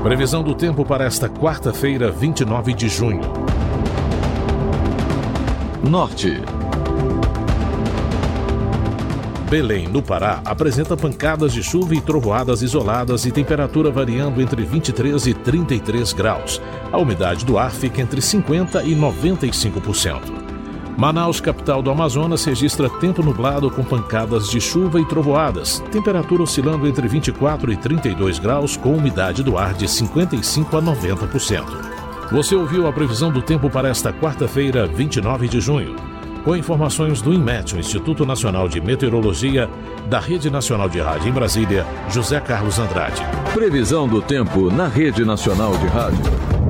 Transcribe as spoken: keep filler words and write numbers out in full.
Previsão do tempo para esta quarta-feira, vinte e nove de junho. Norte. Belém, no Pará, apresenta pancadas de chuva e trovoadas isoladas e temperatura variando entre vinte e três e trinta e três graus. A umidade do ar fica entre cinquenta e noventa e cinco por cento. Manaus, capital do Amazonas, registra tempo nublado com pancadas de chuva e trovoadas. Temperatura oscilando entre vinte e quatro e trinta e dois graus com umidade do ar de cinquenta e cinco a noventa por cento. Você ouviu a previsão do tempo para esta quarta-feira, vinte e nove de junho. Com informações do INMET, o Instituto Nacional de Meteorologia, da Rede Nacional de Rádio em Brasília, José Carlos Andrade. Previsão do tempo na Rede Nacional de Rádio.